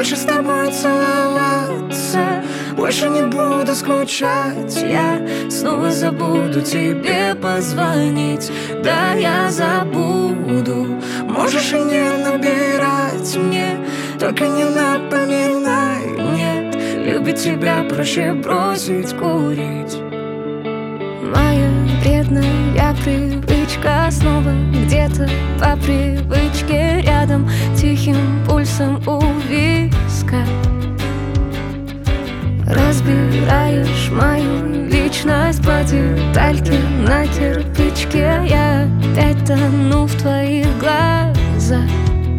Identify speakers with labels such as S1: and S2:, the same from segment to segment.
S1: больше с тобой целоваться. Больше не буду скучать, я снова забуду тебе позвонить. Да, я забуду, можешь и не набирать мне, только не напоминай, нет. Любить тебя проще бросить курить.
S2: Моя вредная привычка снова где-то по привычке рядом, тихим пульсом у виска. Разбираешь мою личность по детальке на кирпичке. Я опять тону в твоих глазах.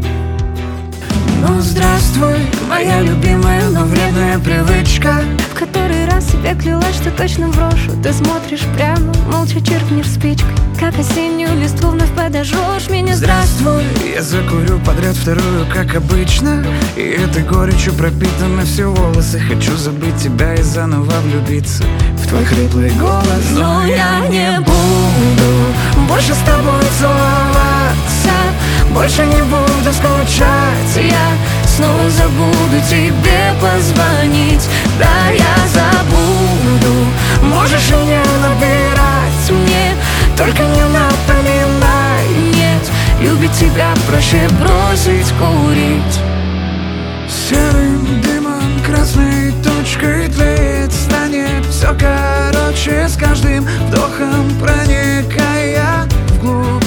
S1: Ну здравствуй, моя любимая, но вредная привычка.
S2: В который раз себе клялась, что точно брошу. Ты смотришь прямо, молча чиркнешь спичкой, как осеннюю листву вновь подожжешь меня.
S1: Здравствуй, я закурю подряд вторую, как обычно, и этой горечью пропитаны все волосы. Хочу забыть тебя и заново влюбиться в твой хриплый голос. Но я не буду больше с тобой целоваться, больше не буду скучать, я снова забуду тебе позвонить. Да, я забуду, можешь и не набирать мне, только не напоминай, нет. Любить тебя проще бросить курить. Серым дымом, красной точкой тлеет, станет все короче с каждым вдохом, проникая вглубь.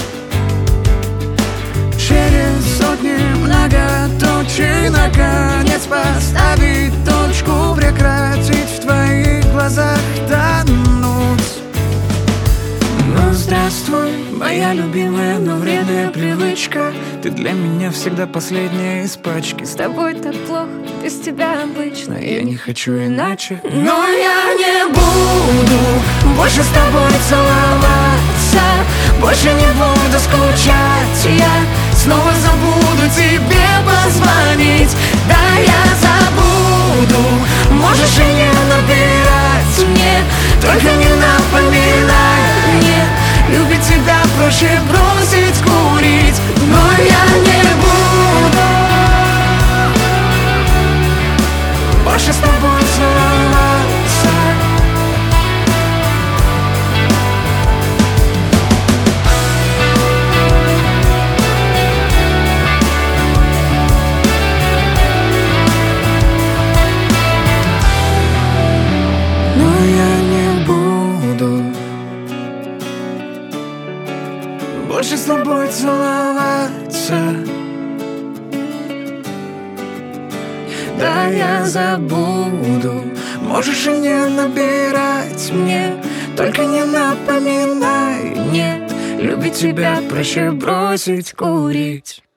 S1: Через сотни многоточий наконец поставить точку, прекратить в твоих глазах тонуть. Ну здравствуй, моя любимая, но вредная привычка. Ты для меня всегда последняя из пачки.
S2: С тобой так плохо, без тебя обычно.
S1: Я не хочу иначе. Но я не буду больше с тобой целоваться, больше не буду скучать, я снова забуду тебе позвонить. Да, я забуду, можешь и не набирать мне, только не напоминай, нет. Любить тебя проще бросить курить. Но я не буду больше с тобой целоваться. Но я не буду больше с тобой целоваться. Да, я забуду, можешь и не набирать мне, только не напоминай, нет. Любить тебя проще бросить курить.